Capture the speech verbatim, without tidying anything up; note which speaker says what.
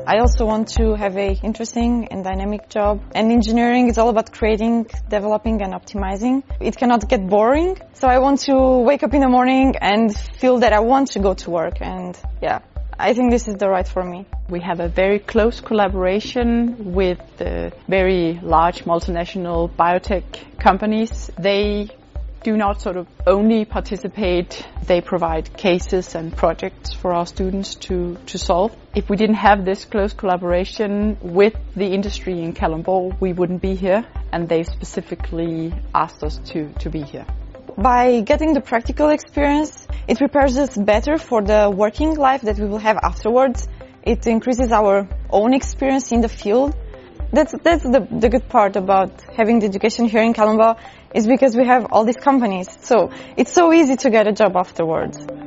Speaker 1: I also want to have a interesting and dynamic job. And engineering is all about creating, developing and optimizing. It cannot get boring. So I want to wake up in the morning and feel that I want to go to work. And yeah, I think this is the right for me.
Speaker 2: We have a very close collaboration with the very large multinational biotech companies. They do not sort of only participate, they provide cases and projects for our students to, to solve. If we didn't have this close collaboration with the industry in Kalundborg, we wouldn't be here, and they specifically asked us to, to be here.
Speaker 1: By getting the practical experience, it prepares us better for the working life that we will have afterwards. It increases our own experience in the field. That's, that's the, the good part about having the education here in Kalundborg, is because we have all these companies. So it's so easy to get a job afterwards.